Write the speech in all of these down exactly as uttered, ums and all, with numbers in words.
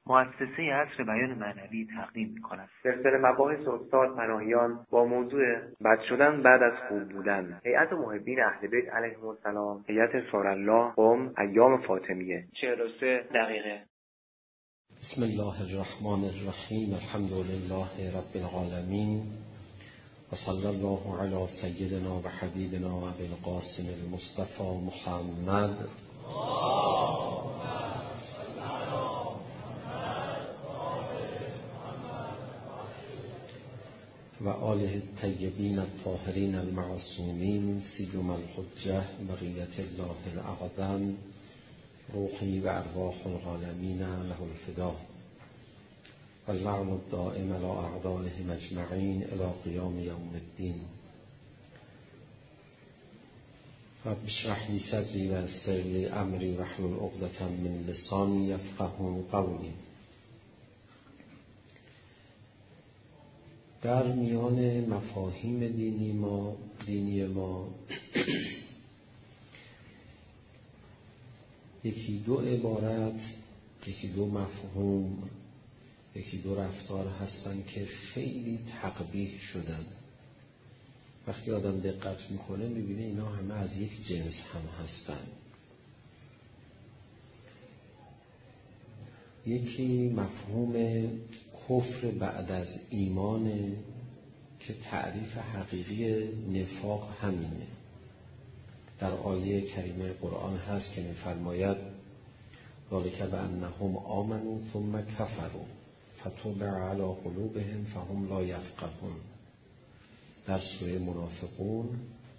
مؤسسه عصر بیان معنوی تقدیم می‌کند. سلسله مباحث استاد پناهیان با موضوع بد شدن بعد از خوب بودن. هیئت محبین اهل بیت علیهم السلام، هیئت سارالله، قم، ایام فاطمیه. چهل و سه دقیقه. بسم الله الرحمن الرحیم. الحمد لله رب العالمین و صلی الله علی سیدنا و حبیبنا و ابی القاسم المصطفى محمد و آله الطیبین الطاهرین المعصومین سیما الحجة بقیة الله الاعظم روحی و ارواح العالمین له الفدا و اللعن الدائم على اعدائهم اجمعین الی قیام یوم الدین. رب اشرح لی صدری و یسر لی امری واحلل عقدة من لسانی یفقهوا قولی. در میان مفاهیم دینی ما دینی ما یکی دو عبارت، یکی دو مفهوم، یکی دو رفتار هستن که خیلی تقبیح شدن. وقتی آدم دقت میکنه میبینه اینا همه از یک جنس هم هستن. یکی مفهوم کفر بعد از ایمانه که تعریف حقیقی نفاق همینه. در آیه کریمه قرآن هست که می‌فرماید ذالک بأنهم آمنوا ثم کفروا فطبع علی قلوبهم فهم لا یفقهون. در سوره منافقون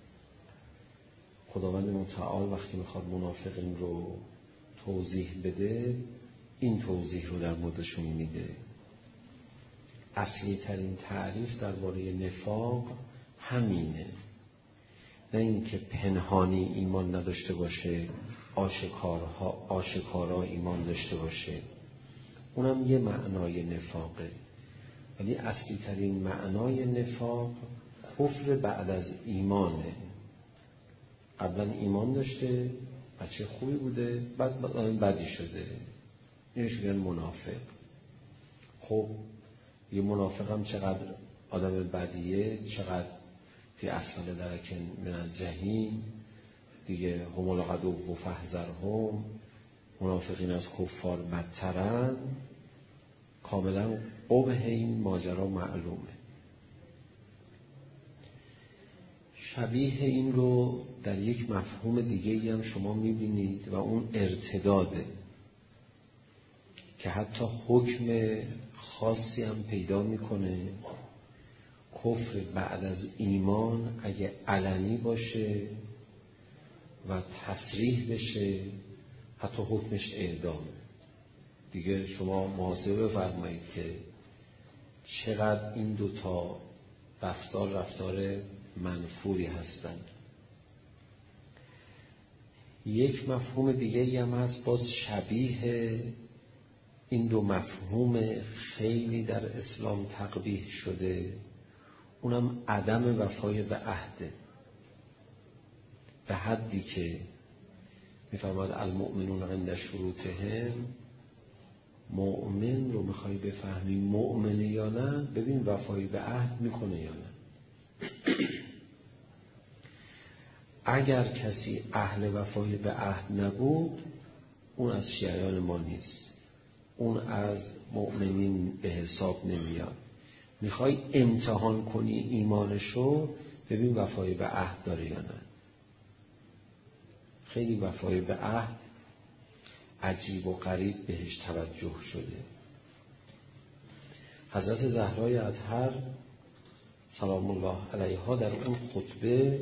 خداوند متعال وقتی میخواد منافقین رو توضیح بده این توضیح رو در موردشون میده. اصلی ترین تعریف درباره نفاق همینه، نه اینکه پنهانی ایمان نداشته باشه، آشکارها آشکارا ایمان داشته باشه، اونم یه معنای نفاقه، ولی اصلی ترین معنای نفاق کفر بعد از ایمانه. قبلا ایمان داشته، بچه خوبی بوده، بعد بدی شده، اینش میگن منافق. خب یه منافق هم چقدر آدم بدیه، چقدر فی اسفل درک من الجحیم دیگه، هم العدو و فاحذرهم، منافقین از کفار بدترن. کاملا قبح این ماجرا معلومه. شبیه این رو در یک مفهوم دیگه هم شما میبینید و اون ارتداده که حتی حکم خاصی هم پیدا میکنه. کفر بعد از ایمان اگه علنی باشه و تصریح بشه حتی حکمش اعدامه. دیگه شما محاسبه بفرمایید که چقدر این دوتا رفتار رفتار منفوری هستند. یک مفهوم دیگه هم هست باز شبیه این دو مفهوم خیلی در اسلام تقبیح شده، اونم عدم وفای به عهده. به حدی که میفرماد المؤمنون عند شروطهم، مؤمن رو میخوای بفهمی مؤمنه یا نه ببین وفای به عهد میکنه یا نه. اگر کسی اهل وفای به عهد نبود اون از شیعیان ما نیست، اون از مؤمنین به حساب نمیاد. میخوای امتحان کنی ایمانشو ببین وفای به عهد داره یا نه. خیلی وفای به عهد عجیب و غریب بهش توجه شده. حضرت زهرای اطهر سلام الله علیها در اون خطبه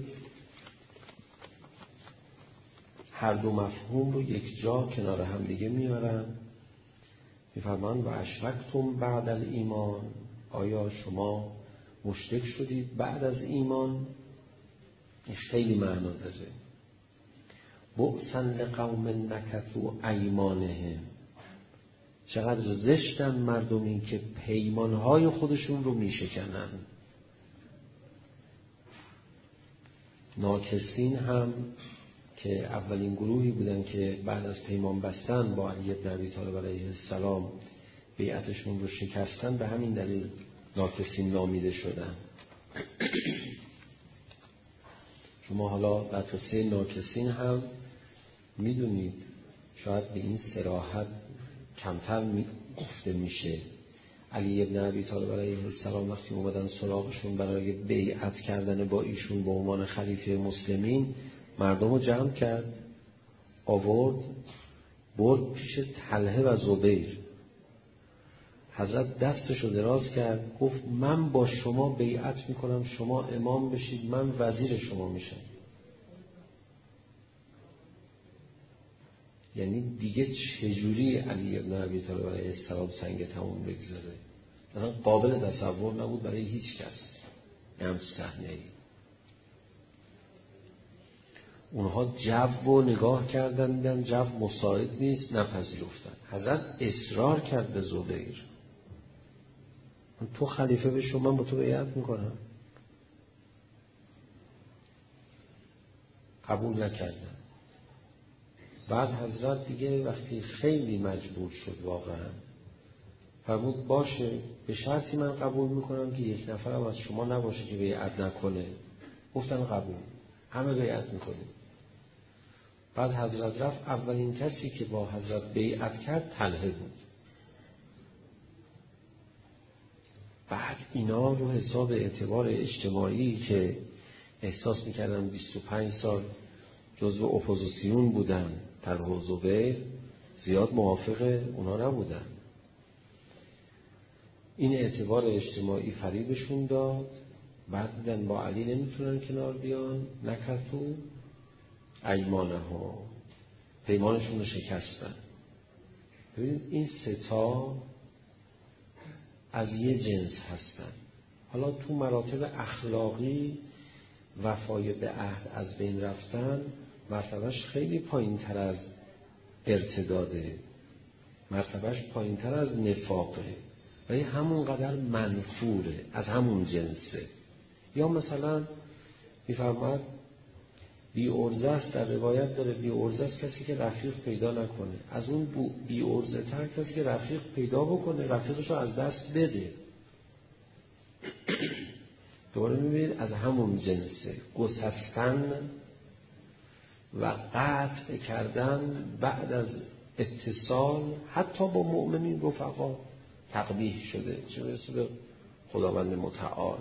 هر دو مفهوم رو یک جا کنار هم دیگه میارن. میفرمان و اشرکتم بعد الایمان، آیا شما مشرک شدید بعد از ایمان؟ این خیلی معنا داره. بؤسا لقوم نکثوا ایمانهم، چقدر زشتن مردمی که پیمانهای خودشون رو میشکنن. ناکسین هم که اولین گروهی بودن که بعد از پیمان بستن با علی بن ابی طالب علیه السلام بیعتشون رو شکستن، به همین دلیل ناکسین نامیده شدن. شما حالا در قصه ناکسین هم میدونید، شاید به این صراحت کمتر می گفته میشه. علی ابن ابی طالب علیه السلام وقتی اومدن سراغشون برای بیعت کردن با ایشون به عنوان خلیفه مسلمین، مردم رو جمع کرد، آورد برد پیش طلحه و زبیر. حضرت دستشو دراز کرد، گفت من با شما بیعت میکنم، شما امام بشید، من وزیر شما میشم. یعنی دیگه چجوری علی ابن ابی طالب علیه السلام سنگ تموم بگذاره؟ مثلا قابل تصور نبود برای هیچ کس هم صحنه‌ای. اونها جو و نگاه کردن، دیدن جو مساعد نیست، نپذیرفتن. حضرت اصرار کرد به زبیر، تو خلیفه بشو، من با تو بیعت میکنم. قبول نکردن. بعد حضرت دیگه وقتی خیلی مجبور شد واقعا فرمود باشه، به شرطی من قبول میکنم که یک نفرم از شما نباشه که بیعت نکنه. گفتن قبول، همه بیعت میکنیم. بعد حضرت رفت، اولین کسی که با حضرت بیعت کرد طلحه بود. بعد اینا رو حساب اعتبار اجتماعی که احساس میکردن بیست و پنج سال جزو اپوزیسیون بودن، طلحه و زبیر زیاد موافق اونا نبودن. این اعتبار اجتماعی فریبشون داد. بعد دیدن با علی نمیتونن کنار بیان، نکتو ایمانه ها، پیمانشون رو شکستن. ببینید این ستا از یه جنس هستن. حالا تو مراتب اخلاقی وفای به عهد از بین رفتن مرتبهش خیلی پایین تر از ارتداده، مرتبهش پایین تر از نفاقه، ولی همون قدر منفوره، از همون جنسه. یا مثلا میفرماد بی ارزه است، در روایت داره بی ارزه است کسی که رفیق پیدا نکنه، از اون بی ارزه تر کسی که رفیق پیدا بکنه، رفیقشو از دست بده. دوباره میبینید از همون جنسه، گسستن و قطع کردن بعد از اتصال حتی با مؤمنین رفقا تقبیح شده، چه برسه به خداوند متعال.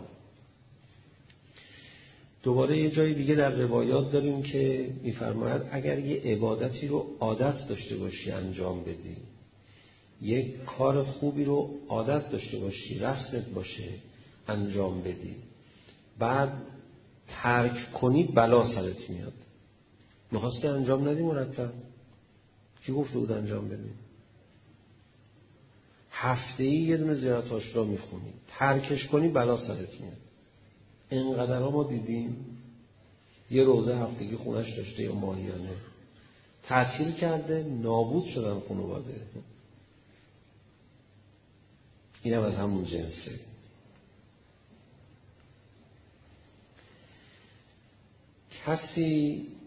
دوباره یه جای دیگه در روایات داریم که میفرماید اگر یه عبادتی رو عادت داشته باشی انجام بدی، یک کار خوبی رو عادت داشته باشی، رسمت باشه انجام بدی، بعد ترک کنی بلا سرت میاد. میخواستی انجام ندی مرتب، کی گفته بود انجام بدی؟ هفته‌ای یه دونه زیارت عاشورا میخونی، ترکش کنی بلا سرت میاد. اینقدر ها ما دیدیم یه روزه هفتگی خونش داشته یا ماهیانه، تعطیل کرده، نابود شدن خانواده. اینم از همون جنسه. کسی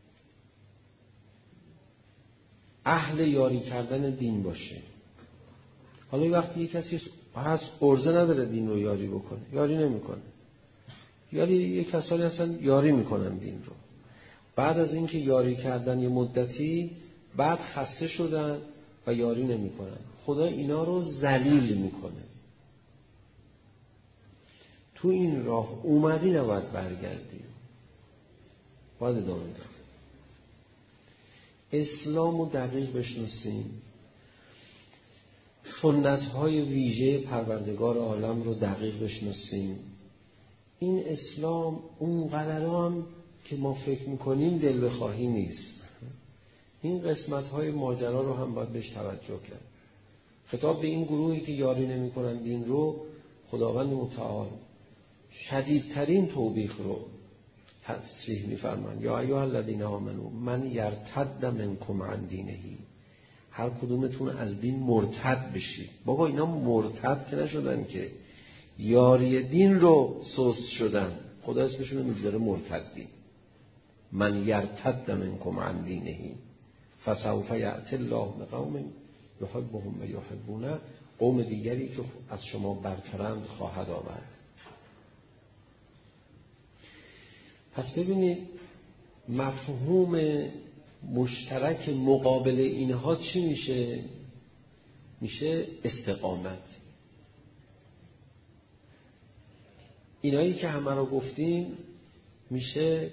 اهل یاری کردن دین باشه، حالا وقتی یه کسی هست ارزه نداره دین رو یاری بکنه، یاری نمیکنه، یاری یه کسانی هستن یاری میکنن دین رو، بعد از اینکه یاری کردن یه مدتی بعد خسته شدن و یاری نمیکنن، خدا اینا رو ذلیل میکنه. تو این راه اومدی نباید برگردی، باید ادامه دار. اسلام رو دقیق بشناسیم، سنت های ویژه پروردگار عالم رو دقیق بشناسیم. این اسلام اون قدران که ما فکر میکنیم دل بخواهی نیست. این قسمت های ماجرا رو هم باید بهش توجه کرد. خطاب به این گروهی که یاری نمی کنن دین رو، خداوند متعال شدیدترین توبیخ رو تصریح می‌فرمان. یا ایها الذین آمنوا من یرتد منکم عن دینه، هر کدومتون از دین مرتد بشید. بابا اینا مرتد که نشدن، که یاری دین رو سست شدن، خدا اسمشون رو میذاره مرتدین. من یرتد منکم عن دینه فسوف یأتی الله بقوم یحبهم و یحبونه قوم دیگری که از شما برترند خواهد آورد. پس ببینید مفهوم مشترک مقابل اینها چی میشه؟ میشه استقامت. اینایی که همه رو گفتیم میشه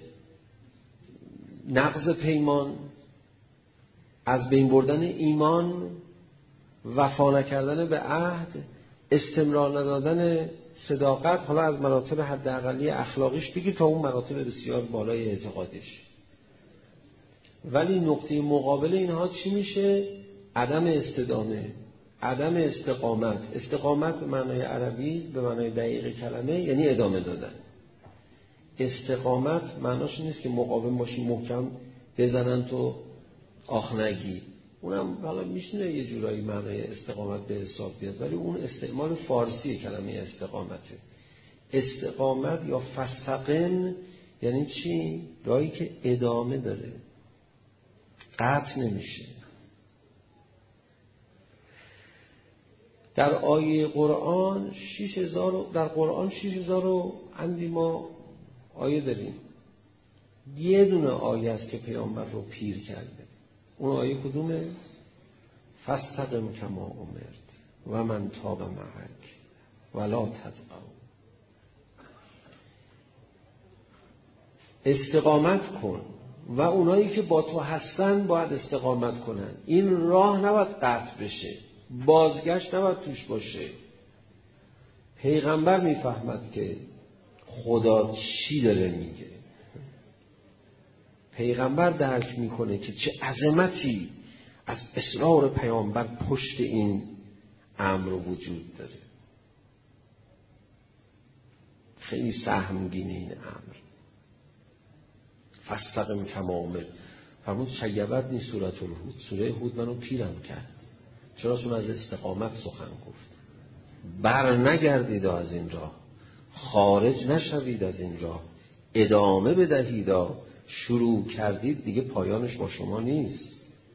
نقض پیمان، از بین بردن ایمان، وفا نکردن به عهد، استمرار ندادن صداقت، حالا از مراتب حداقلی اخلاقیش بگیر تا اون مراتب بسیار بالای اعتقادش. ولی نقطه مقابل اینها چی میشه؟ عدم استدامه، عدم استقامت. استقامت به معنای عربی، به معنای دقیق کلمه، یعنی ادامه دادن. استقامت معناش نیست که مقاوم باشی، محکم بزنن تو آخ نگی. اونم حالا میشینه یه جورایی معنای استقامت به حساب بیاد، ولی اون استعمال فارسی کلمه استقامته. استقامت یا فاستقم یعنی چی؟ راهی که ادامه داره، قطع نمیشه. در آیه قرآن شش هزار در قرآن شش هزار اندی ما آیه داریم. یه دونه آیه است که پیامبر رو پیر کرده. اون آیه کدومه؟ فاستقم کما امرت و من تاب معک ولا تطغوا. استقامت کن و اونایی که با تو هستن باید استقامت کنن. این راه نباید قطع بشه، بازگشت نباید توش باشه. پیغمبر میفهمد که خدا چی داره میگه. پیغمبر درک میکنه که چه عظمتی از اصرار پیامبر پشت این امر وجود داره. خیلی سهمگینه این امر. فاستقم کما امرت. فرمود شیبت نی سوره الهود. سوره هود منو پیرم کرد. چرا؟ چون از استقامت سخن گفت. بر نگردید از این راه، خارج نشوید از این راه، ادامه بدهید. شروع کردید دیگه پایانش با شما نیست.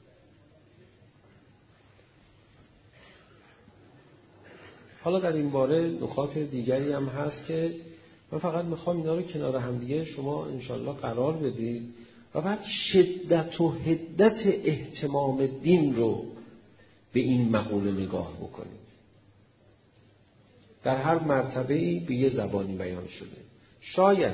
حالا در این باره نکات دیگری هم هست که من فقط میخوام اینا رو کنار هم دیگه شما انشالله قرار بدید و بعد شدت و حدت اهتمام دین رو به این مقوله نگاه بکنید. در هر مرتبه‌ای به یه زبانی بیان شده. شاید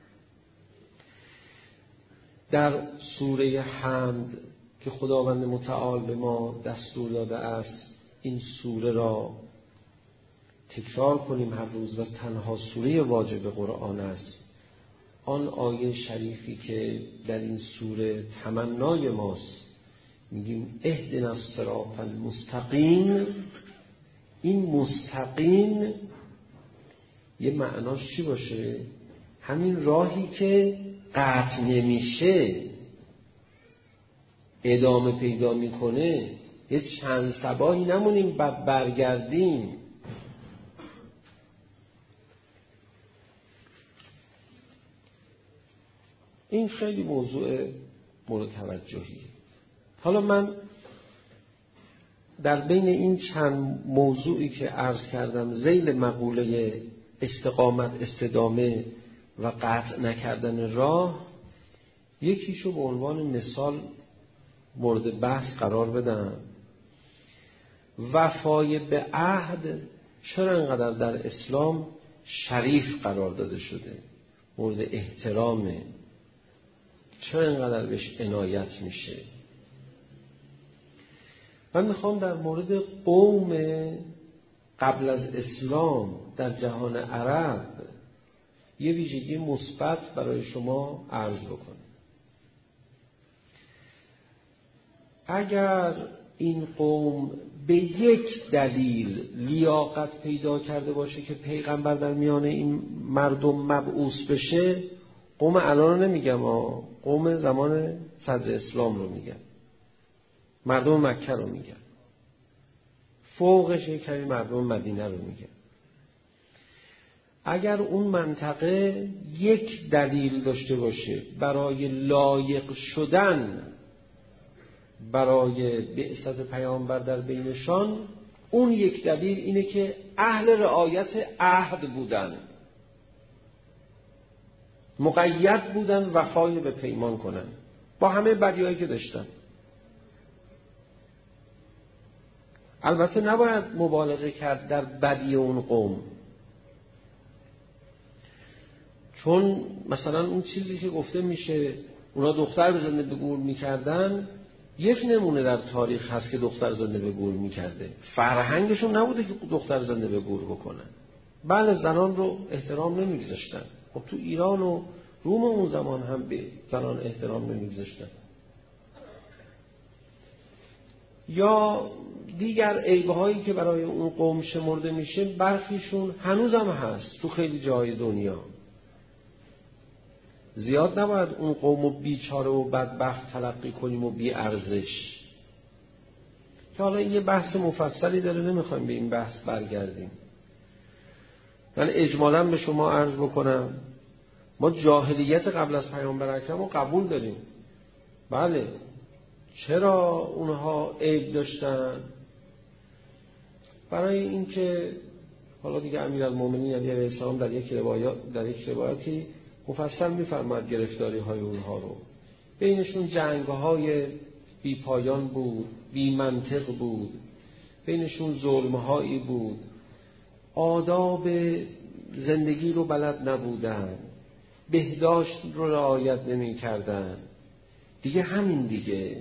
در سوره حمد که خداوند متعال به ما دستور داده است این سوره را تکرار کنیم هر روز و تنها سوره واجب قرآن است، آن آیه شریفی که در این سوره تمنای ماست، میگیم اهدنا الصراط المستقیم. این مستقیم یه معناش چی باشه؟ همین راهی که قطع نمیشه، ادامه پیدا میکنه. یه چند صباحی نمونیم بعد برگردیم. این خیلی موضوع مورد توجهیه. حالا من در بین این چند موضوعی که عرض کردم ذیل مقوله استقامت، استدامه و قطع نکردن راه، یکیشو به عنوان مثال مورد بحث قرار بدم. وفای به عهد چرا انقدر در اسلام شریف قرار داده شده، مورد احترامه، چرا انقدر بهش عنایت میشه؟ من میخوام در مورد قوم قبل از اسلام در جهان عرب یه ویژگی مثبت برای شما عرض بکنم. اگر این قوم به یک دلیل لیاقت پیدا کرده باشه که پیغمبر در میان این مردم مبعوث بشه، قوم الان رو نمیگم، قوم زمان صدر اسلام رو میگم، مردم مکه رو میگم، فوقش یک کمی مردم مدینه رو میگم. اگر اون منطقه یک دلیل داشته باشه برای لایق شدن برای بعثت پیامبر در بینشان، اون یک دلیل اینه که اهل رعایت عهد بودن، مقید بودن وفای به پیمان کنن با همه بدیایی که داشتن. البته نباید مبالغه کرد در بدی اون قوم، چون مثلا اون چیزی که گفته میشه اونا دختر زنده به گور میکردن، یک نمونه در تاریخ هست که دختر زنده به گور میکرده. فرهنگشون نبوده که دختر زنده به گور بکنن. بله زنان رو احترام نمیگذاشتن. خب تو ایران و روم اون زمان هم به زنان احترام نمیگذاشتن. یا دیگر عیب‌هایی که برای اون قوم شمرده میشه برخیشون هنوزم هست تو خیلی جای دنیا. زیاد نباید اون قوم رو بیچاره و بدبخت تلقی کنیم و بی ارزش، که حالا این یه بحث مفصلی داره، نمیخوایم به این بحث برگردیم. من اجمالاً به شما عرض بکنم ما جاهلیت قبل از پیامبر اکرم رو قبول داریم. بله چرا اونها عیب داشتن؟ برای اینکه حالا دیگه امیرالمومنین علی علیه السلام در یک روایت در یک روایتی مفصل می‌فرماید گرفتاری های اونها رو. بینشون جنگ های بی پایان بود، بی منطق بود، بینشون ظلم هایی بود، آداب زندگی رو بلد نبودن، بهداشت رو رعایت نمی کردن. دیگه همین دیگه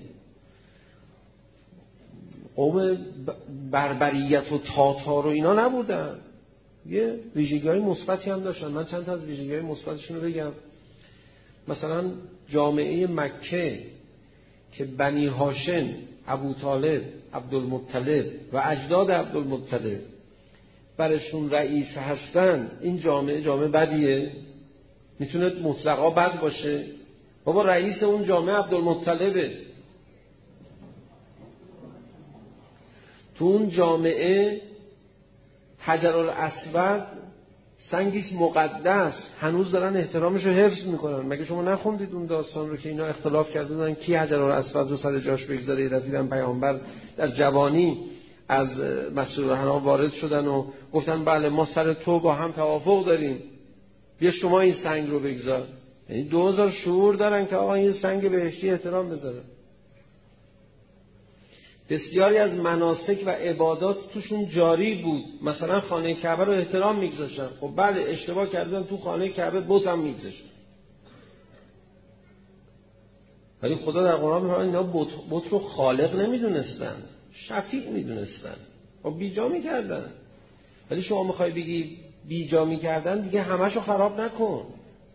قوم بربریت و تاتار و اینا نبودن، یه ویژگی‌های مثبتی هم داشتن. من چند تا از ویژگی‌های مثبتشون رو بگم. مثلا جامعه مکه که بنی هاشم، ابو طالب، عبدالمطلب و اجداد عبدالمطلب برشون رئیس هستن، این جامعه جامعه بدیه؟ میتونه مطلقا بد باشه؟ بابا رئیس اون جامعه عبدالمطلبه. تو اون جامعه حجرالاسود سنگیش مقدس، هنوز دارن احترامش رو حفظ میکنن. مگه شما نخوندید اون داستان رو که اینا اختلاف کرده بودن کی حجرالاسود رو سر جاش بگذاره؟ رسیدن پیامبر در جوانی از مسجد الحرام وارد شدن و گفتن بله ما سر تو با هم توافق داریم، بیا شما این سنگ رو بگذار. یعنی دو هزار شعور دارن که آقا این سنگ بهشتی احترام بذاره. بسیاری از مناسک و عبادات توشون جاری بود. مثلا خانه کعبه رو احترام میگذاشتن. خب بله اشتباه کردن تو خانه کعبه بت هم میگذاشتن، ولی خدا در قرآن میگه اینا بت بت رو خالق نمیدونستن، شفیع میدونستن. خب بیجا میکردن. ولی شما میخوای بگی بیجا میکردن دیگه همشو خراب نکن.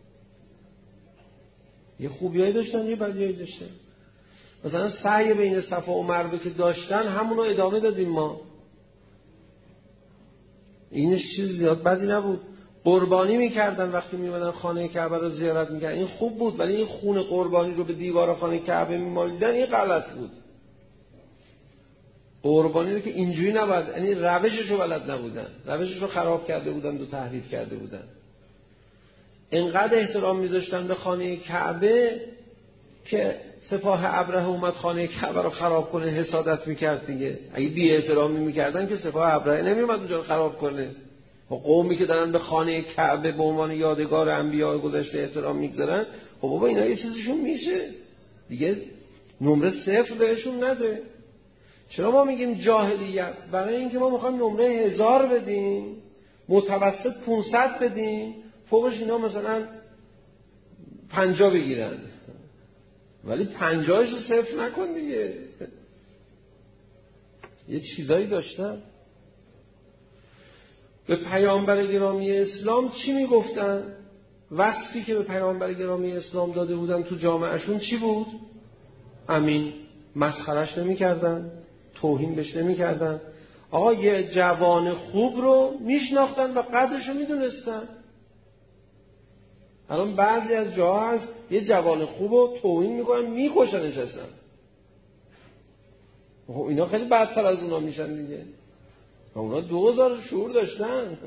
یه خوبیایی داشتن یه بدیایی داشتن. مثلا سعی بین صفا و مروه که داشتن همونو ادامه دادیم ما. اینش چیز زیاد بدی نبود. قربانی میکردن وقتی میمدن خانه کعبه رو زیارت میکردن، این خوب بود. ولی این خون قربانی رو به دیوار خانه کعبه میمالیدن این غلط بود. قربانی رو که اینجوری نبود، یعنی روشش رو بلد نبودن، روشش رو خراب کرده بودن و تحریف کرده بودن. اینقدر احترام میذاشتن به خانه کعبه که سپاه ابرهه اومد خانه کعبه رو خراب کنه، حسادت میکرد دیگه. اگه بی احترامی میکردن که سپاه ابرهه نمیومد اونجا رو خراب کنه. و قومی که دارن به خانه کعبه به عنوان یادگار انبیاء گذشته احترام میگذارن، خب بابا اینا یه چیزشون میشه دیگه، نمره صفر بهشون نده. چرا ما میگیم جاهلیت؟ برای اینکه ما میخوایم نمره هزار بدیم، متوسط پانصد بدیم، فوقش اینا مثلا پنجاه بگیرن. ولی پنجاهش رو صفر نکن دیگه. یه چیزایی داشتن. به پیامبر گرامی اسلام چی میگفتن؟ وصفی که به پیامبر گرامی اسلام داده بودن تو جامعهشون چی بود؟ امین. مسخرش نمی کردن، توهین بهش نمی کردن. آقا یه جوان خوب رو میشناختن و قدرش رو میدونستن. الان بعضی از جاها هست یه جوان خوب رو توهین میکنن، میکشنش اصلا. اینا خیلی بدتر از اونا میشن دیگه. اونا دو هزار شعور داشتن.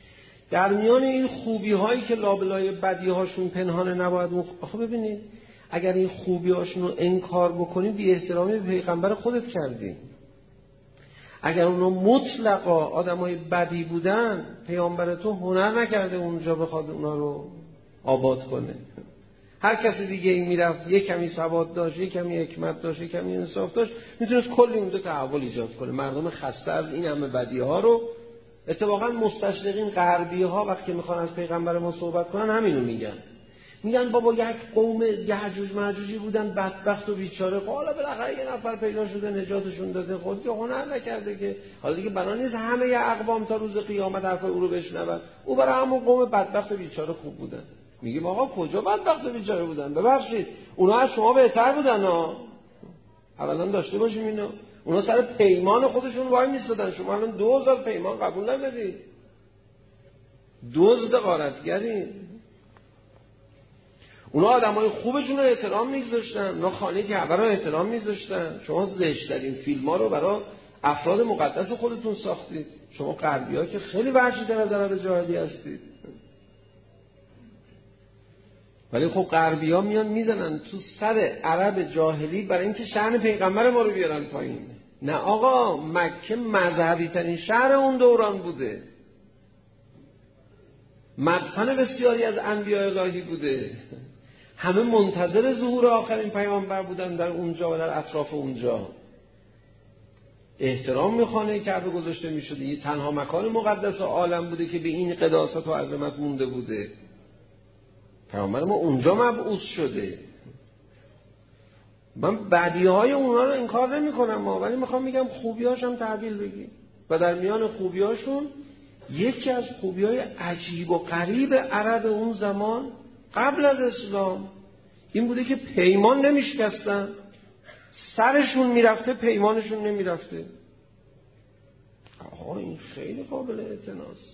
در میان این خوبی هایی که لابلای بدی هاشون پنهانه نباید. آخه ببینید اگر این خوبیاشون رو انکار بکنی بی احترامی به پیغمبر خودت کردی. اگر اونو مطلقا آدمای بدی بودن، پیامبر تو هنر نکرده اونجا بخواد اونا رو آباد کنه. هر کسی دیگه این میرفت یک کمی سواد داشت، یک کمی حکمت داشت، یک کمی انصاف داشت، میتونست کلی اونجا تحول ایجاد کنه. مردم خسته از این همه بدی ها رو، اتفاقا مستشرقین غربی ها وقتی میخوان از پیغمبر ما صحبت کنن همینو میگن. میگن بابا یک قوم یعجوج ماجوجی بودن بدبخت و بیچاره، حالا بالاخره یه نفر پیدا شده نجاتشون داده، خود که هنر نکرده که حالا دیگه بنا نیست همه ی اقوام تا روز قیامت حرف او رو بشنون. او برای همون قوم بدبخت و بیچاره خوب بودن. میگیم آقا کجا بدبخت و بیچاره بودن؟ ببخشید اونا از شما بهتر بودن ها. اولا داشته باشیم اینو. اونا سر پیمان خودشون وای میستادن، شما الان دو هزار پیمان قبول ندادید. دزد غارتگری. اونا آدمای خوبشون رو احترام می‌گذاشتن، اونا خانه کعبه رو احترام می‌ذاشتن. شما زشت‌ترین فیلم‌ها رو برای افراد مقدس خودتون ساختید. شما غربی‌ها که خیلی وحشی در نظر جاهلی هستید. ولی خب غربی‌ها میان میزنن تو سر عرب جاهلی برای اینکه شأن پیغمبر ما رو بیارن پایین. نه آقا، مکه مذهبی ترین شهر اون دوران بوده. مدفن بسیاری از انبیاء الهی بوده. همه منتظر ظهور آخرین پیامبر بودن در اونجا و در اطراف اونجا. احترام میخوانه کعبه گذاشته میشده. یه تنها مکان مقدس عالم بوده که به این قداست و عظمت مونده بوده. پیامبر ما اونجا مبعوث شده. من بدیهای اونا رو انکار نمی کنم، ولی میخوام میگم خوبیاش هم تحویل بگی. و در میان خوبیاشون یکی از خوبیای عجیب و غریب عرب اون زمان قبل از اسلام این بوده که پیمان نمیشکستن. سرشون میرفته پیمانشون نمیرفته. آها این خیلی قابل اعتناست.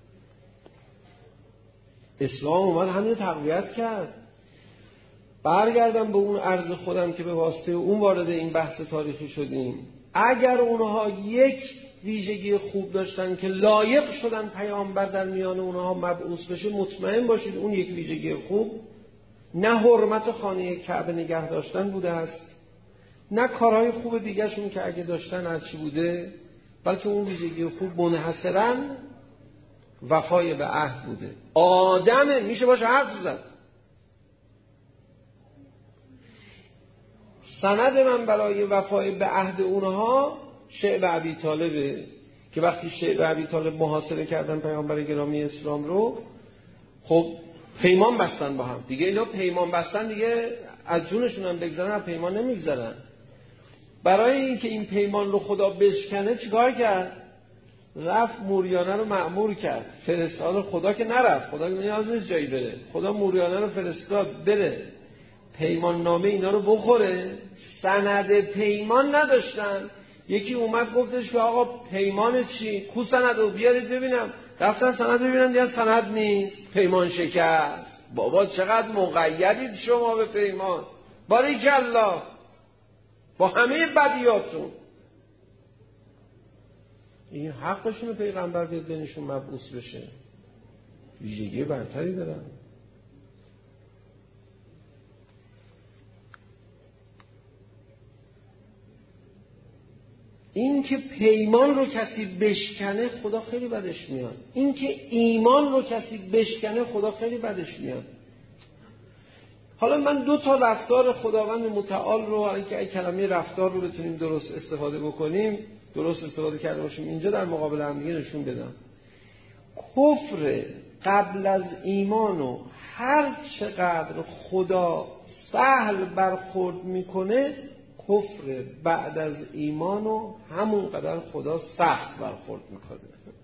اسلام اومد همین تقویت کرد. برگردم به اون عرض خودم که به واسطه اون وارد این بحث تاریخی شدیم. اگر اونها یک ویژگی خوب داشتن که لایق شدن پیامبر در میان اونها مبعوث بشه، مطمئن باشید اون یک ویژگی خوب نه حرمت خانه کعبه نگه داشتن بوده است، نه کارهای خوب دیگه شون که اگه داشتن از چی بوده، بلکه اون ویژگی خوب منحصراً وفای به عهد بوده. آدمه، میشه باشه حرف زد. سند من برای وفای به عهد اونها شعب ابی طالبه که وقتی شعب ابی طالب محاصره کردن پیامبر گرامی اسلام رو، خب پیمان بستن با هم دیگه. اینا پیمان بستن دیگه از جونشون هم بگذرن، از پیمان نمیگذرن. برای اینکه این پیمان رو خدا بشکنه چیکار کرد؟ رفت موریانه رو مأمور کرد. فرستاد. خدا که نرفت، خدا نیاز نیست جایی بره. خدا موریانه رو فرستاد بره پیمان نامه اینا رو بخوره. سند پیمان نداشتن. یکی اومد گفتش که آقا پیمان چی؟ کو سند رو بیارید ببینم. رفتن سند رو ببینن دیگه سند نیست، پیمان شکست. بابا چقدر مقیدید شما به پیمان. باریکالله با همه بدیاتون. این حقشون پیغمبر بیاد بینشون مبعوث بشه. ویژگی برتری دارن. این که پیمان رو کسی بشکنه خدا خیلی بدش میاد. این که ایمان رو کسی بشکنه خدا خیلی بدش میاد. حالا من دو تا رفتار خداوند متعال رو، اینکه ای کلمه رفتار رو بتونیم درست استفاده بکنیم، درست استفاده کرده باشیم، اینجا در مقابل هم دیگه نشون بدم. کفر قبل از ایمانو هر چقدر خدا سهل برخورد میکنه، کفر بعد از ایمانو همون قدر خدا سخت برخورد میکنه.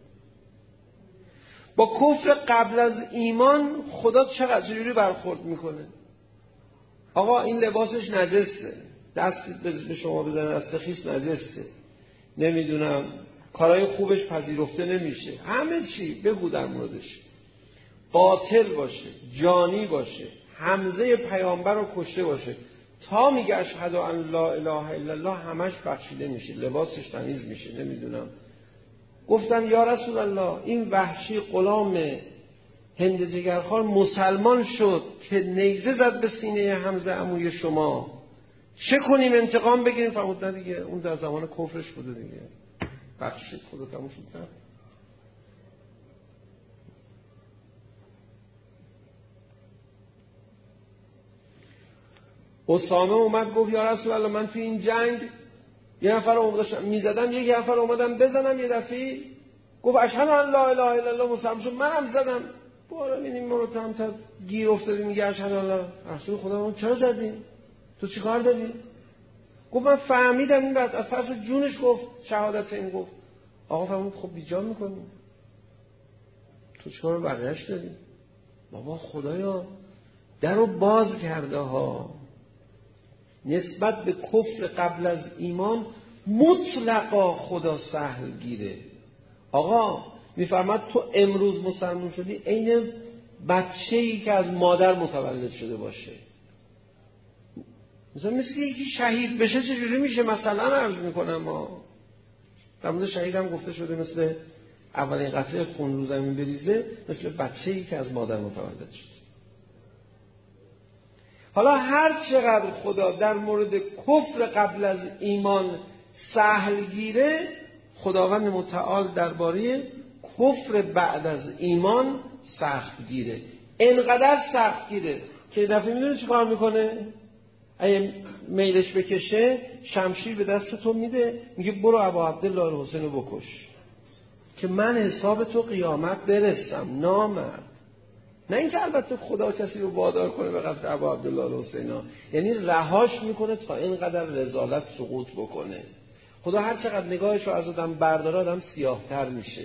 با کفر قبل از ایمان خدا چقدر چجوری برخورد میکنه؟ آقا این لباسش نجسه، دست به شما بزنه دست خیس نجسه، نمیدونم کارهای خوبش پذیرفته نمیشه، همه چی بگو در موردش. قاتل باشه، جانی باشه، حمزه پیامبر رو کشته باشه، تا میگه اشهد ان لا اله الا الله همش بخشیده میشه، لباسش تمیز میشه. نمیدونم گفتن یا رسول الله این وحشی غلام هند جگرخوار مسلمان شد که نیزه زد به سینه حمزه عموی شما، چه کنیم انتقام بگیریم؟ فرمود نه دیگه، اون در زمان کفرش بوده دیگه، بخشید خدا تموم شد. نه اسامه اومد گفت یا رسول الله من تو این جنگ یه نفر رو داشتم میزدم، یک نفر اومدم بزنم، یه دفعه گفت اشهد ان لا اله الا الله مسلمان شد، منم زدم. بارا می‌بینیم ما رو تام تا گیر افتادیم میگه اشهد ان لا. رسول خدا اون چرا زدی؟ تو چیکار دادی؟ گفت من فهمیدم این بعد از فرض جونش گفت شهادت این گفت. آقا فرمود خب بیجا می‌کنی، تو چیکار بقیه‌اش دادی؟ بابا خدایا درو باز کرده ها. نسبت به کفر قبل از ایمان مطلقا خدا سهل گیره. آقا میفرماد تو امروز مسلمان شدی عین بچه‌ای که از مادر متولد شده باشه. مثلا مثل یکی شهید بشه چجوری میشه؟ مثلا عرض میکنم ما در مورد شهید هم گفته شده مثل اولین قطره خون رو زمین بریزه، مثل بچه‌ای که از مادر متولد شده. حالا هر چقدر خدا در مورد کفر قبل از ایمان سهل گیره، خداوند متعال درباره کفر بعد از ایمان سخت گیره. اینقدر سخت گیره که دفعه میدونه چی کار میکنه؟ اگه میلش بکشه شمشیر به دست تو میده، میگه برو ابا عبدالله الحسین رو بکش که من حساب تو قیامت برسم. نامرد. نه اینکه البته خدا کسی رو وادار کنه به قتل ابا عبدالله الحسین، یعنی رهاش میکنه تا اینقدر رذالت سقوط بکنه. خدا هر چقدر نگاهش رو از آدم برداره آدم سیاه‌تر میشه.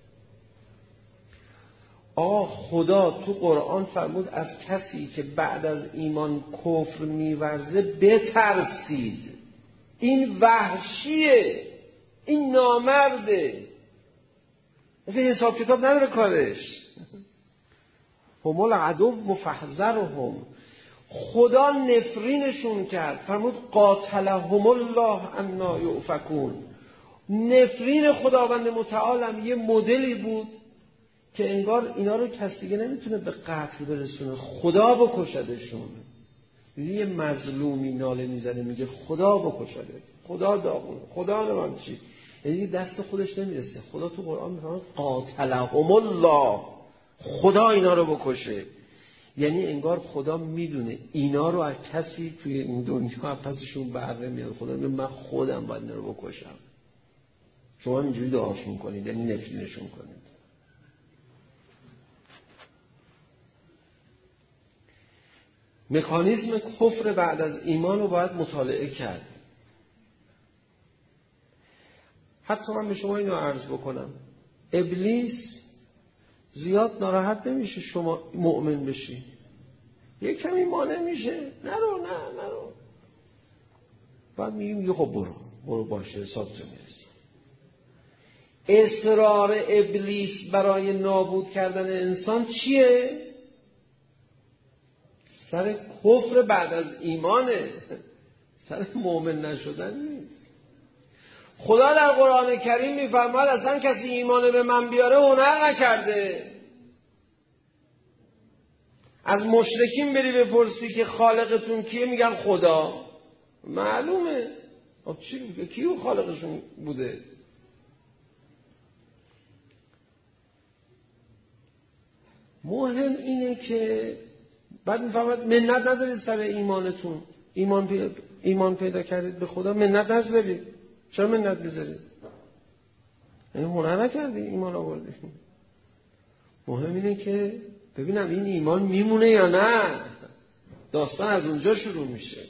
آه خدا تو قرآن فرمود از کسی که بعد از ایمان کفر میورزه بترسید. این وحشیه، این نامرده، مثل حساب کتاب نداره کارش. هم العدو مفحذرهم، خدا نفرینشون کرد. فرمود قاتلهم الله انا یؤفکون. نفرین خداوند متعالم یه مدلی بود که انگار اینا رو کسی دیگه نمیتونه به قتل برسونه، خدا بکشدشون. یه مظلومی ناله میزنه میگه خدا بکشده، خدا داغون، خدا نمیم چی، یعنی دست خودش نمیرسه. خدا تو قرآن میفرماد قاتلهم الله، خدا اینا رو بکشه. یعنی انگار خدا میدونه اینا رو از کسی توی این دنیا پسشون بر نمیاد. خدا میگه من خودم باید اینا رو بکشم. شما اینجوری دعاشون کنید، یعنی نفرینشون کنید. مکانیزم کفر بعد از ایمان رو باید مطالعه کرد. حتی من به شما اینو عرض بکنم، ابلیس زیاد ناراحت نمیشه شما مؤمن بشی، یک کمی مانع میشه، نرو نه نرو، بعد میگیم یه خب برو برو باشه حساب تو میرسی. اصرار ابلیس برای نابود کردن انسان چیه؟ سر کفر بعد از ایمانه، سر مؤمن نشدن نیست. خدا در قرآن کریم میفرماید اصلا کسی ایمان به من بیاره هنر نکرده. از مشرکین بری بپرسی که خالقتون کیه، میگن خدا. معلومه. خب چی میگه؟ کیو خالقشون بوده؟ مهم اینه که بعد میفرماید منت نذارید سر ایمانتون. ایمان پیدا, ایمان پیدا کردید به خدا، منت نذارید. چرا منت بذارید؟ یعنی هنر نکردی ایمان آوردید. مهم اینه که ببینم این ایمان میمونه یا نه. داستان از اونجا شروع میشه.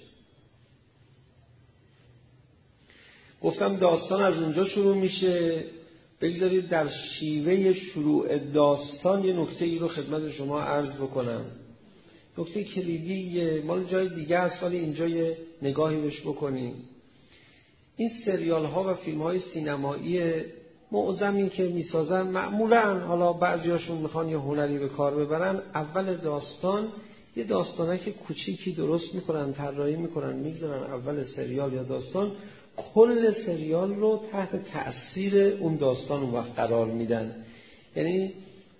گفتم داستان از اونجا شروع میشه. بگذارید در شیوه شروع داستان یه نکته ای رو خدمت شما عرض بکنم. نکته کلیدی مال جای دیگه است، ولی اینجا یه نگاهی بهش بکنیم. این سریال ها و فیلم های سینمایی معظمی که میسازن معمولا، حالا بعضیاشون میخوان یه هنری به کار ببرن، اول داستان یه داستانک کوچیکی درست میکنن، طراحی میکنن، میگذارن اول سریال یا داستان، کل سریال رو تحت تأثیر اون داستان اون وقت قرار میدن. یعنی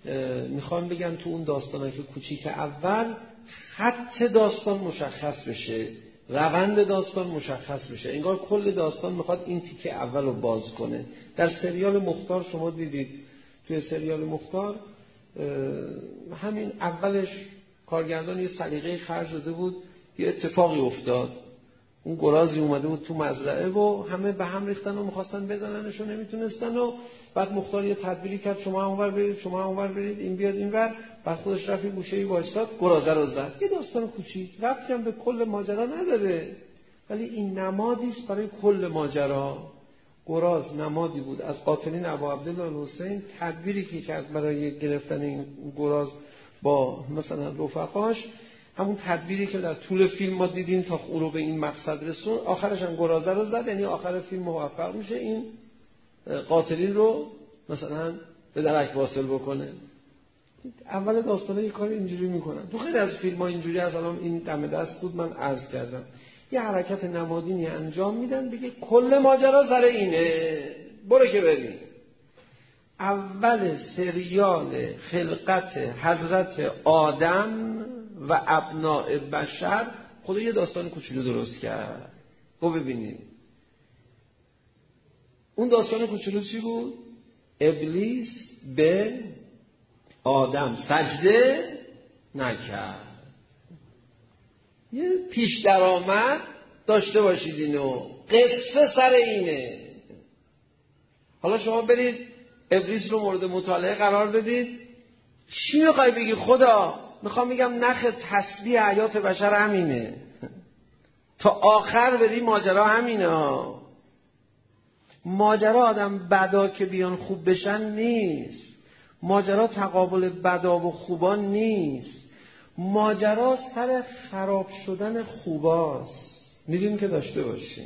میخوام بگم تو اون داستانه که کوچیک اول خط داستان مشخص بشه، روند داستان مشخص بشه، انگار کل داستان میخواد این تیکه اول رو باز کنه. در سریال مختار شما دیدید، توی سریال مختار همین اولش کارگردان یه سلیقه خرج داده بود، یه اتفاقی افتاد، اون گرازی اومده بود تو مزرعه و همه به هم ریختن و میخواستن بزننش و نمیتونستن و بعد مختار یه تدبیری کرد، شما اونور برید شما اونور برید، این بیاد اینور، بعد خودش رفت گوشه‌ای وایساد گرازه رو زد. یه داستان کوچیک، ربطی هم به کل ماجرا نداره، ولی این نمادی است برای کل ماجرا. گراز نمادی بود از قاتلین ابا عبدالله الحسین، تدبیری که کرد برای گرفتن این گراز با مثلا رفقاش، همون تدبیری که در طول فیلم ما دیدیم تا او رو به این مقصد رسون، آخرش هم گرازه رو زد، یعنی آخر فیلم موفق میشه این قاتلین رو مثلا به درک واصل بکنه. اول داستانه یه کاری اینجوری میکنن، تو خیلی از فیلم ها اینجوری هست. الان این دم دست بود من عرض کردم، یه حرکت نمادینی انجام میدن، بگه کل ماجرا سر اینه، برو که بریم. اول سریال خلقت حضرت آدم و ابناء بشر خدا یه داستان کوچولو درست کرد. گو ببینید اون داستان کوچولو چی بود؟ ابلیس به آدم سجده نکرد. یه پیش درآمد داشته باشید اینو، قصه سر اینه. حالا شما برید ابلیس رو مورد مطالعه قرار بدید، چی میخوای بگی؟ خدا میخوام میگم نخ تسبیح حیات بشر همینه، تا آخر بری ماجرا همینه. ماجرا آدم بدا که بیان خوب بشن نیست، ماجرا تقابل بدا و خوبان نیست، ماجرا سر خراب شدن خوباست. میدونیم که داشته باشیم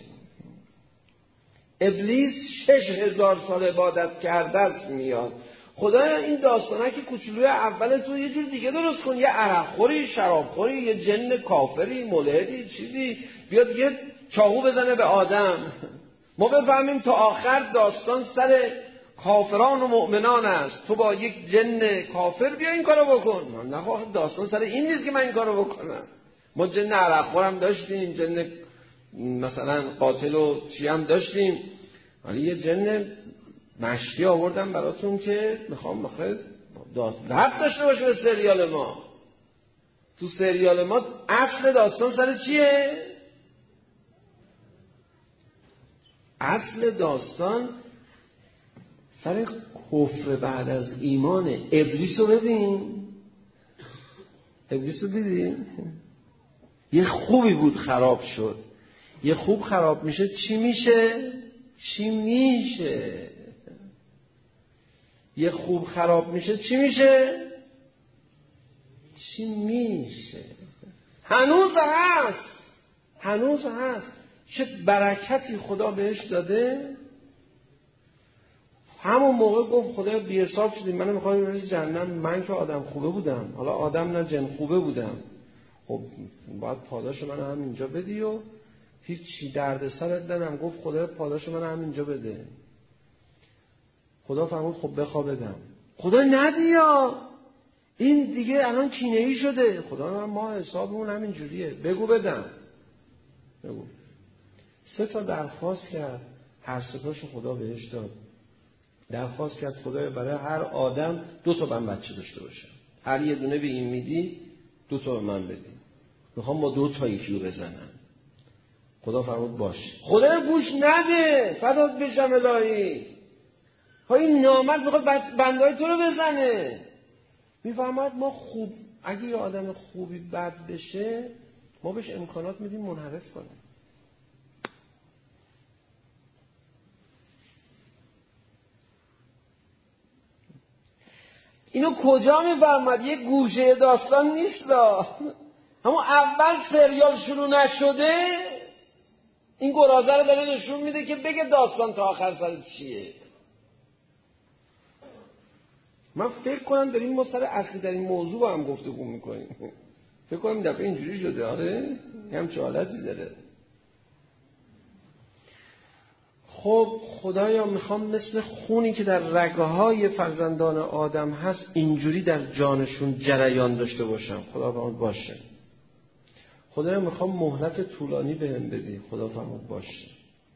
ابلیس شش هزار سال عبادت کرده است میاد، خدایا این داستانه که کوچولوی اول تو یه جور دیگه درست کن، یه عرقخوری، شرابخوری، یه جن کافری، ملحدی، چیزی بیاد یه چاقو بزنه به آدم، ما بفهمیم تا آخر داستان سر کافران و مؤمنان است، تو با یک جن کافر بیا این کارو بکن. من نخواهم داستان سر این نیست که من این کارو بکنم. ما جن عرقخورم داشتیم، جن مثلا قاتل و چی هم داشتیم، ولی یه جن مشتی آوردم براتون که میخوام بخیر ربط داشته باشه به سریال ما. تو سریال ما اصل داستان سر چیه؟ اصل داستان سر کفر بعد از ایمان. ابلیس رو ببین، ابلیس رو دیدی؟ یه خوبی بود خراب شد، یه خوب خراب میشه چی میشه؟ چی میشه؟ یه خوب خراب میشه چی میشه؟ چی میشه؟ هنوز هست، هنوز هست. چه برکتی خدا بهش داده. همون موقع گفت خدا بی حساب شدیم، منو میخوای ببری جهنم، من که آدم خوبه بودم، حالا آدم نه جن خوبه بودم، خب باید پاداش من هم اینجا بدی و هیچی درد سرت ندم. گفت خدا پاداش من هم اینجا بده. خدا فرمود خب بخوا بدم. خدا ندیا، این دیگه الان کینه‌ای شده. خدا ما حسابمون همین جوریه، بگو بدم. بگو. سه تا درخواست کرد، هر سه تاشو خدا بهش داد. درخواست کرد خدای برای هر آدم دو تا من بچه داشته باشه، هر یه دونه به این میدی دو تا به من بدی، میخوام با دو تا یکی رو بزنم. خدا فرمود باش. خدا گوش نده، فدات بشم الهی، ها این نعمت میخواد بندهای تو رو بزنه. میفهمد ما خوب، اگه یه آدم خوبی بد بشه ما بهش امکانات میدیم منحرف کنه. اینو کجا میفهمد؟ یه گوشه داستان نیست، همون اول سریال شروع نشده این گرازه رو داره نشون میده که بگه داستان تا آخر سر چیه. من فکر کنم داریم ما سر اصلی در این موضوع با هم گفتگو میکنیم. فکر کنم این دفعه اینجوری شده. آره هم چه حالتی داره. خب خدایا میخوام مثل خونی که در رگهای فرزندان آدم هست اینجوری در جانشون جریان داشته باشم. خدا فرمود باشه. خدایا میخوام مهلت طولانی بهم بدی. خدا فرمود باشه.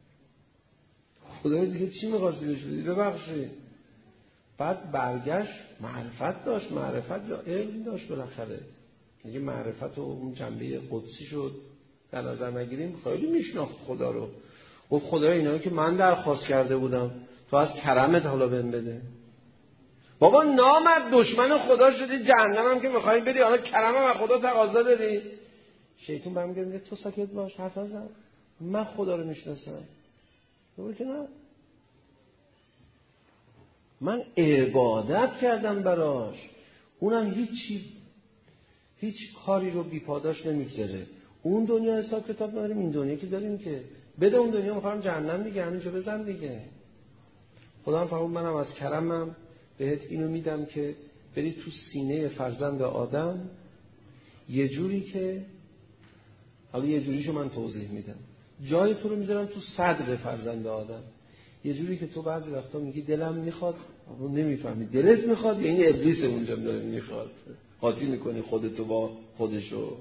خدایا دیگه چی میخواستی بهش بدی؟ ببخشی. بعد برگشت، معرفت داشت، معرفت یا علم داشت بالاخره. دیگه معرفت و اون جنبه قدسی شد در نظر نگیریم، خیلی میشناخت خدا رو. گفت خدایا اینایی که من درخواست کرده بودم تو از کرمت حالا بهم بده. بابا نامرد دشمن خدا شدی، جهنمم که میخوای بدی، حالا کرمم از خدا تقاضا داری. شیطان برمیگرده میگه تو ساکت باش، حرف نزن، من خدا رو میشناسم. بگو که نه، من عبادت کردم براش، اونم هیچی هیچ کاری رو بیپاداش نمیگذاره. اون دنیا حساب کتاب نداریم، این دنیا که داریم که بده. اون دنیا میخوام جهنم دیگه، همینجا بزن دیگه. خدا هم فرمود منم از کرمم بهت اینو میدم که بری تو سینه فرزند آدم یه جوری که، حالا یه جوریشو من توضیح میدم، جای تو رو میذارم تو صدر فرزند آدم، یه جوری که تو بعضی وقتا میگی دلم میخواد، اما نمیفهمی دلت میخواد یا این ابلیس اونجا داره میخواد. قاطی میکنی خودتو با خودشو.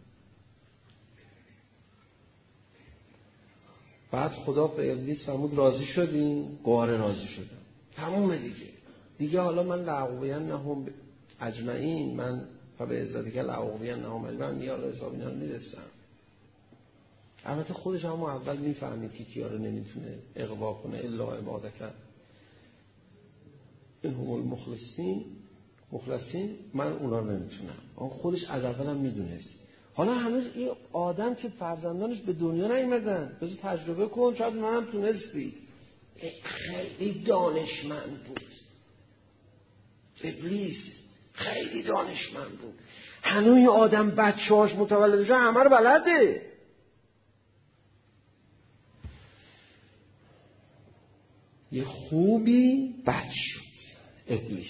بعد خدا به ابلیس فرمود راضی شدین؟ گواره راضی شدم، تمومه دیگه. دیگه حالا من لعوقینهم اجمعین، من به عزتی که لعوقینهم اجمعین میار حساب اینا رو میرسم. البته خودش هم اول میفهمید که کیا رو نمیتونه اغوا کنه الا عبادک انهم المخلصین، مخلصین، من اونا رو نمیتونم. اون خودش از اول هم میدونست. حالا هنوز این آدم که فرزندانش به دنیا نیومدن، بذار تجربه کن، شاید منم تونستی. خیلی دانشمند بود ابلیس، خیلی دانشمند بود. هنوز این آدم بچه‌هاش متولد بشه همه رو بلده. یه خوبی بد شد ابلیس.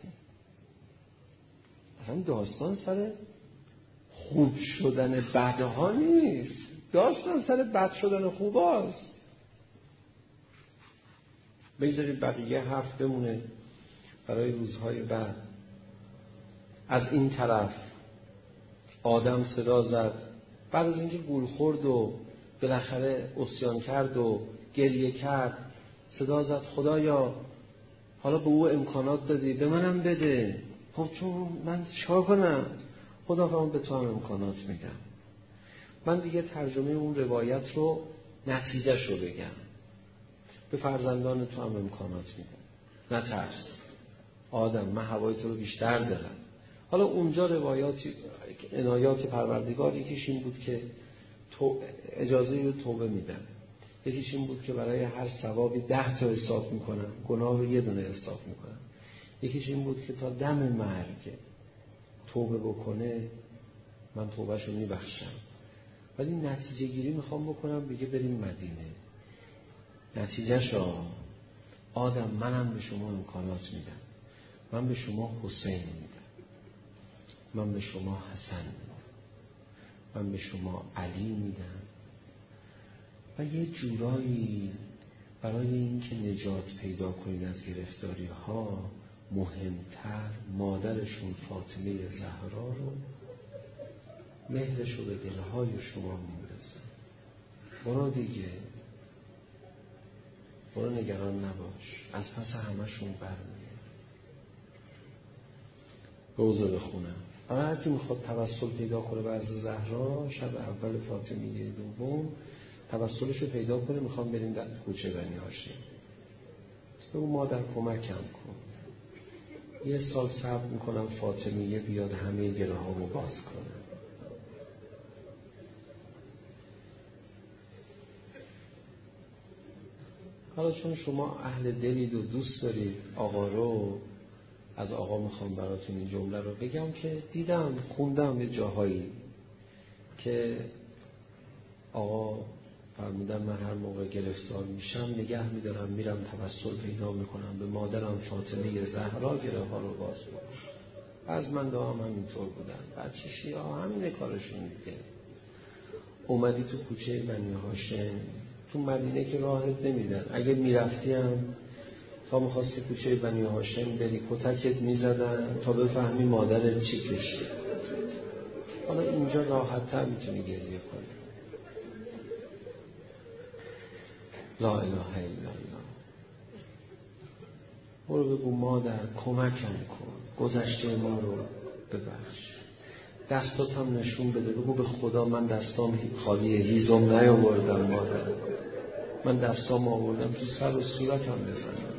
اصلا داستان سر خوب شدن بدها نیست، داستان سر بد شدن خوباست. بگذارید بقیه حرف بمونه برای روزهای بعد. از این طرف آدم صدا زد بعد از اینکه گول خورد و بالاخره عصیان کرد و گریه کرد، صدا زد خدایا حالا به او امکانات دادی، به منم بده. خب چون من چیکار کنم؟ خدا فرمود به تو هم امکانات میدم. من دیگه ترجمه اون روایت رو نتیجهش رو بگم. به فرزندان تو هم امکانات میدم، نترس آدم، من هوای تو رو بیشتر دارم. حالا اونجا روایاتی عنایات پروردگار، یکیش این بود که تو اجازه رو توبه میدم، یکیش این بود که برای هر ثوابی ده تا حساب میکنم، گناه رو یه دونه حساب میکنم، یکیش این بود که تا دم مرگ توبه بکنه من توبهش رو میبخشم. ولی نتیجه گیری میخوام بکنم، بگه بریم مدینه. نتیجه شا آدم منم به شما امکانات میدم، من به شما حسین میدم، من به شما حسن میدم، من به شما علی میدم. و یه جورایی برای این که نجات پیدا کنید از گرفتاری ها، مهمتر مادرشون فاطمه زهرا رو مهرش رو به دلهای شما میندازن. برو دیگه، برو نگران نباش، از پس همشون برمیه. روزه بخونم. اما هر کی میخواد توسل پیدا کنه به عزیز زهرا، شب اول فاطمیه دوم توسلش رو پیدا کنه، میخوام بریم در کوچه بنی هاشم. بگو مادر کمکم کن، یه سال صبر میکنم فاطمیه بیاد همه گره ها رو باز کنه. حالا چون شما اهل دلید و دوست دارید آقا رو، از آقا میخوام براتون این جمله رو بگم که دیدم خوندم یه جاهایی که آقا فرمودن من هر موقع گرفتار میشم نگه میدارم میرم توسل پیدا میکنم به مادرم فاطمه زهرا گره ها رو باز کنم. از من دعا هم همینطور بودن، بچه شیعه ها همینه کارشون دیگه. اومدی تو کوچه بنی هاشم، تو مدینه که راهت نمیدن. اگه میرفتی هم تا میخواستی کوچه بنی هاشم بری کتکت میزدن تا بفهمی مادرت چی کشته. حالا اینجا راحت تر میتونی گریه کنی. لا اله الا الله. برو بگو مادر کمکم کن، گذشته ما رو ببخش. دستات هم نشون بده، بگو به خدا من دستام خالیه، هیزم نیاوردم مادر، من دستام آوردم تو سر و صورتم بزنم.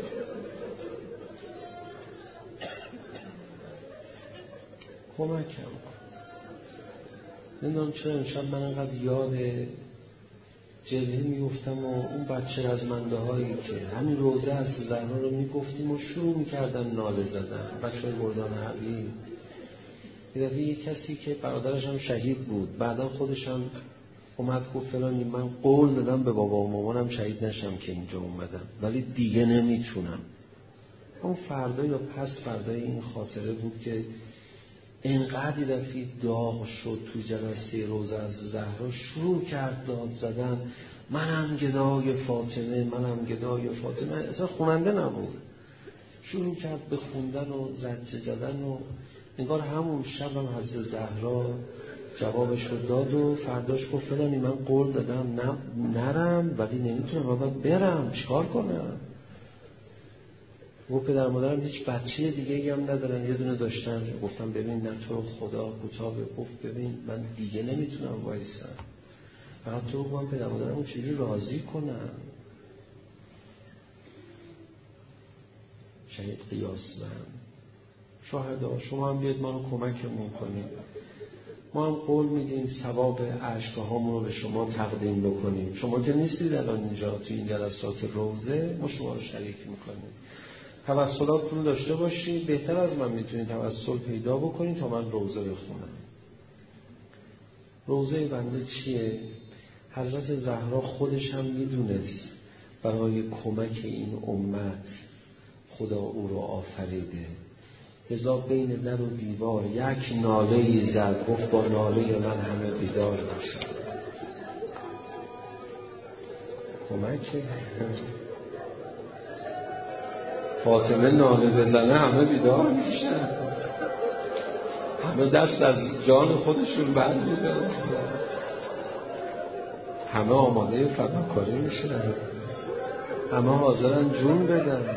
کمکم کن. نمیدونم چرا امشب من انقدر یاد جلوه میفتم و اون بچه رزمنده هایی که همین روزه از زهرا رو میگفتیم و شروع میکردن ناله زدن. بچه های گردان حقی یه دفعه یه کسی که برادرش هم شهید بود، بعدا خودش هم اومد گفت فلانی من قول دادم به بابا و مامانم شهید نشم که اینجا اومدم، ولی دیگه نمیتونم. اون فردا یا پس فردای این خاطره بود که اینقدر یه دفعه داغ شد تو جلسه روزه از زهرا، شروع کرد داد زدن منم گدای فاطمه، منم گدای فاطمه. اصلا خوننده نبود، شروع کرد به خوندن و زجه زدن و انگار همون شب هم حضرت زهرا جوابش رو داد و فرداش گفت فلانی من قول دادم نرم ولی نمیتونم، من باید برم، چیکار کنم؟ گفت پدر مادرم هیچ بچه دیگه هم ندارن، یه دونه داشتن. گفتم ببین نه تو خدا کوتاه. گفت ببین من دیگه نمیتونم وایسم، فقط تو بگم پدر مادرم رو چجوری راضی کنم. شهید قیاس‌وند شاهدا شما هم بیاد ما رو کمکمون کنید، ما هم قول میدیم ثواب اشک‌هامون رو به شما تقدیم بکنیم. شما که نیستید الان اینجا تو این جلسات روزه، ما شما رو شریک میکنیم. توسلاتتون رو داشته باشید، بهتر از من میتونید توسل پیدا بکنید تا من روزه بخونم. روزه بنده چیه؟ حضرت زهرا خودش هم میدونست برای کمک این امت خدا او رو آفریده. لذا بین در و دیوار یک ناله ای زد، گفت با ناله من همه بیدار باشن. کمک فاطمه ناله بزنه همه بیدار میشن، همه دست از جان خودشون برمی‌دارن، همه آماده فداکاری میشن، همه حاضرن جون بدن.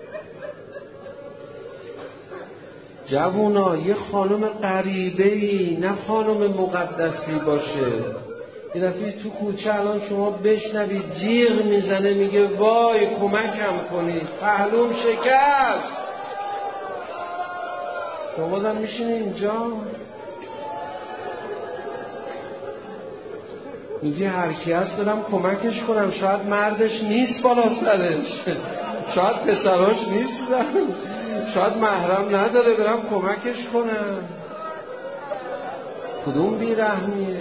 جوونا یه خانم غریبه‌ای، نه خانم مقدسی باشه. یه دفعه تو کوچه الان شما بشنوید جیغ میزنه میگه وای کمکم کنید، پهلوم شکست. شما بازم میشین اینجا میگه هر کی هست برم کمکش کنم، شاید مردش نیست بالا سرش، شاید پسراش نیستن، شاید محرم نداره، برم کمکش کنم. کدوم بیرحمیه؟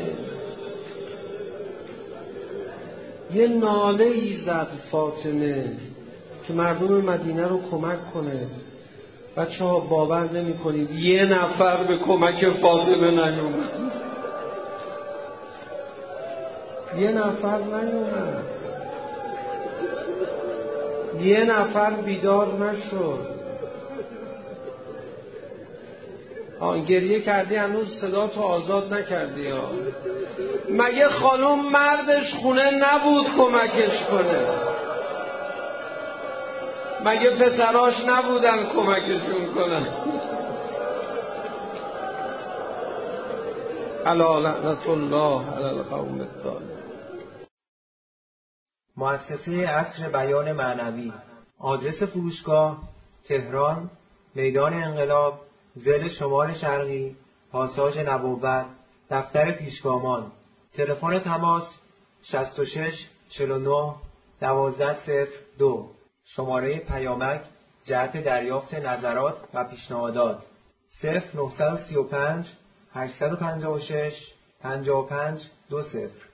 یه ناله ای زد فاطمه که مردم مدینه رو کمک کنه. بچه ها باور نمی کنید یه نفر به کمک فاطمه نیومد، یه نفر نیومد، یه نفر بیدار نشد. آن گریه کردی هنوز صدا تو آزاد نکردی ها. مگه خانم مردش خونه نبود کمکش کنه؟ مگه پسراش نبودن کمکشون کنن؟ الا لعنت الله علی القوم الظالمین. مؤسسه عصر بیان معنوی. آدرس فروشگاه تهران، میدان انقلاب، ضد شمال شرقی، پاساژ نبوت، دفتر پیشگامان. تلفن تماس شصت و شش چهل و نه دوازده صفر دو. شماره پیامک جهت دریافت نظرات و پیشنهادات صفر نه سه پنج هشت پنج شش پنج پنج دو صفر.